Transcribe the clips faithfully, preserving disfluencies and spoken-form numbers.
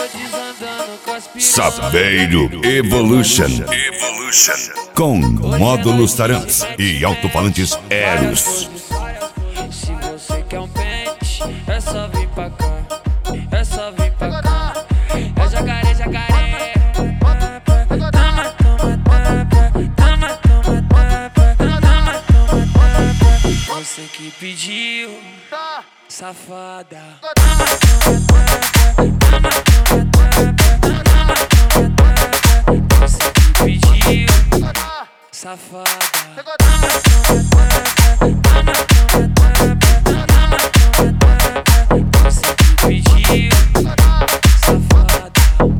Saveiro Evolution. Evolution. Com módulos Tarantes e alto-falantes Eros. Se você quer um pente, é só vir pra cá. É só vir pra cá. É jacaré, jacaré. Toma, toma, toma, toma, toma, toma, toma. Você que pediu, safada. Você que pediu, safada. Você que pediu, safada.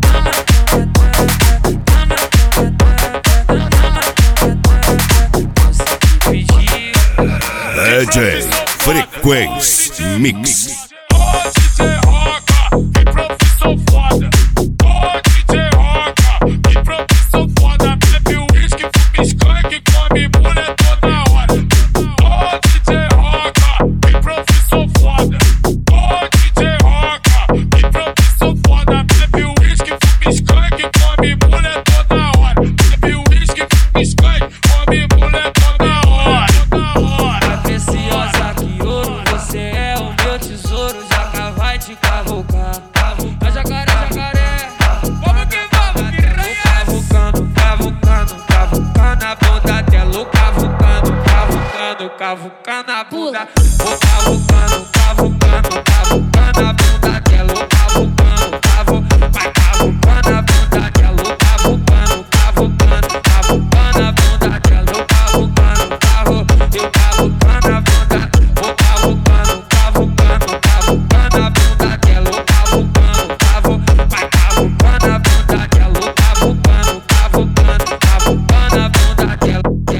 Você que pediu. D J Frequência Mix. Ô D J Roca, que profissão foda. Ô D J Roca, que profissão foda. Bebe uísque, fuma skunk, come mulher toda hora. Ô D J Roca, que profissão foda. Ô D J Roca, que profissão foda. Bebe uísque, fuma skunk, come mulher toda hora. Bebe uísque, fuma skunk, come mulher toda hora. A preciosa que ouro, você é o meu tesouro. Jaca vai te cavucar. A jacaré, jacaré. Vamos que vamos, piranha. Cavucando, cavucando, cavucando a bunda dela. Cavucando, cavucando, cavucando a bunda.